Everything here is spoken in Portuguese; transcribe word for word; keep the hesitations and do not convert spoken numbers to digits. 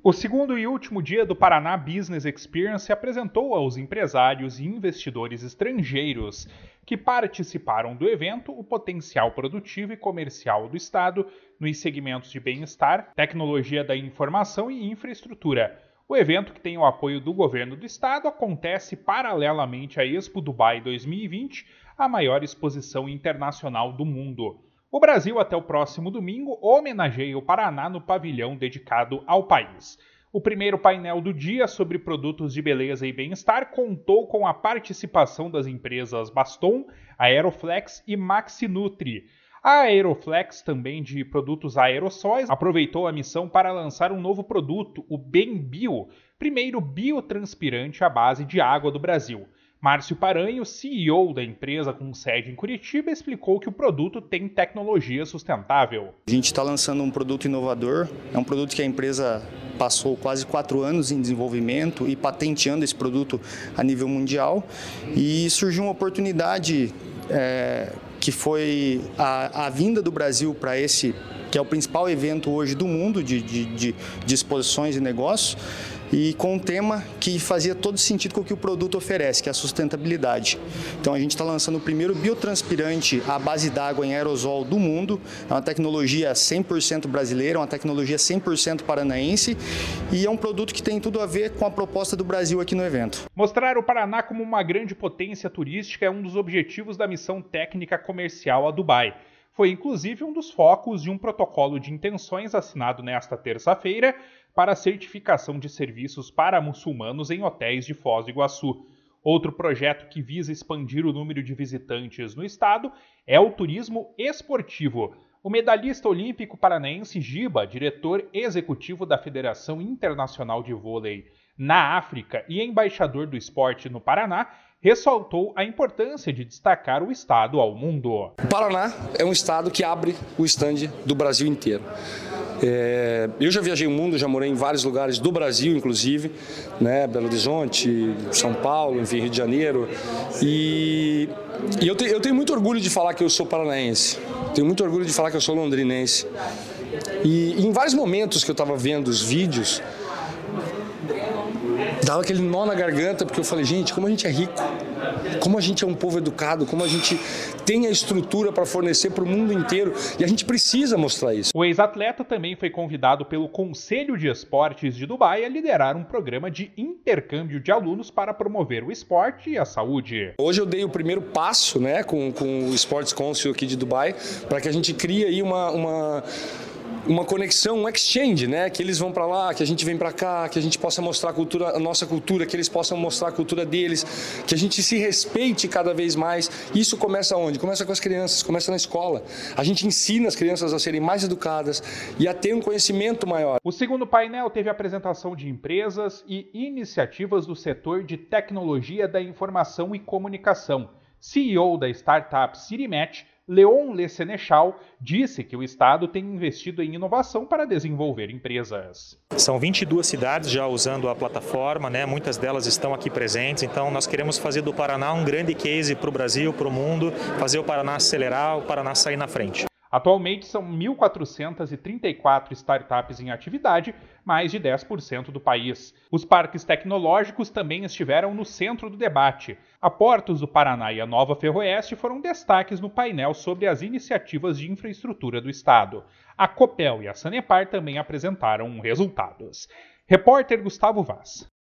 O segundo e último dia do Paraná Business Experience apresentou aos empresários e investidores estrangeiros que participaram do evento o potencial produtivo e comercial do Estado nos segmentos de bem-estar, tecnologia da informação e infraestrutura. O evento, que tem o apoio do governo do Estado, acontece paralelamente à Expo Dubai dois mil e vinte, a maior exposição internacional do mundo. O Brasil, até o próximo domingo, homenageia o Paraná no pavilhão dedicado ao país. O primeiro painel do dia sobre produtos de beleza e bem-estar contou com a participação das empresas Baston, Aeroflex e Maxinutri. A Aeroflex, também de produtos aerossóis, aproveitou a missão para lançar um novo produto, o BemBio, primeiro biotranspirante à base de água do Brasil. Márcio Paranho, C E O da empresa com sede em Curitiba, explicou que o produto tem tecnologia sustentável. A gente está lançando um produto inovador, é um produto que a empresa passou quase quatro anos em desenvolvimento e patenteando esse produto a nível mundial, e surgiu uma oportunidade é, que foi a, a vinda do Brasil para esse, que é o principal evento hoje do mundo de, de, de, de exposições e negócios, e com um tema que fazia todo sentido com o que o produto oferece, que é a sustentabilidade. Então a gente está lançando o primeiro biotranspirante à base d'água em aerosol do mundo, é uma tecnologia cem por cento brasileira, uma tecnologia cem por cento paranaense, e é um produto que tem tudo a ver com a proposta do Brasil aqui no evento. Mostrar o Paraná como uma grande potência turística é um dos objetivos da missão técnica comercial a Dubai. Foi inclusive um dos focos de um protocolo de intenções assinado nesta terça-feira para a certificação de serviços para muçulmanos em hotéis de Foz do Iguaçu. Outro projeto que visa expandir o número de visitantes no estado é o turismo esportivo. O medalhista olímpico paranaense Giba, diretor executivo da Federação Internacional de Vôlei na África e embaixador do esporte no Paraná, ressaltou a importância de destacar o estado ao mundo. O Paraná é um estado que abre o stand do Brasil inteiro. É, eu já viajei o mundo, já morei em vários lugares do Brasil, inclusive, né, Belo Horizonte, São Paulo, enfim, Rio de Janeiro, e, e eu, te, eu tenho muito orgulho de falar que eu sou paranaense, tenho muito orgulho de falar que eu sou londrinense, e, e em vários momentos que eu estava vendo os vídeos, dava aquele nó na garganta, porque eu falei, gente, como a gente é rico, como a gente é um povo educado, como a gente tem a estrutura para fornecer para o mundo inteiro, e a gente precisa mostrar isso. O ex-atleta também foi convidado pelo Conselho de Esportes de Dubai a liderar um programa de intercâmbio de alunos para promover o esporte e a saúde. Hoje eu dei o primeiro passo, né, com, com o Sports Council aqui de Dubai, para que a gente crie aí uma... uma uma conexão, um exchange, né? Que eles vão para lá, que a gente vem para cá, que a gente possa mostrar a, cultura, a nossa cultura, que eles possam mostrar a cultura deles, que a gente se respeite cada vez mais. Isso começa onde? Começa com as crianças, começa na escola. A gente ensina as crianças a serem mais educadas e a ter um conhecimento maior. O segundo painel teve a apresentação de empresas e iniciativas do setor de tecnologia da informação e comunicação. C E O da startup Cirimatch, Leon Le Senechal, disse que o estado tem investido em inovação para desenvolver empresas. São vinte e duas cidades já usando a plataforma, né? Muitas delas estão aqui presentes, então nós queremos fazer do Paraná um grande case para o Brasil, para o mundo, fazer o Paraná acelerar, o Paraná sair na frente. Atualmente são mil quatrocentas e trinta e quatro startups em atividade, mais de dez por cento do país. Os parques tecnológicos também estiveram no centro do debate. A Portos do Paraná e a Nova Ferroeste foram destaques no painel sobre as iniciativas de infraestrutura do estado. A Copel e a Sanepar também apresentaram resultados. Repórter Gustavo Vaz.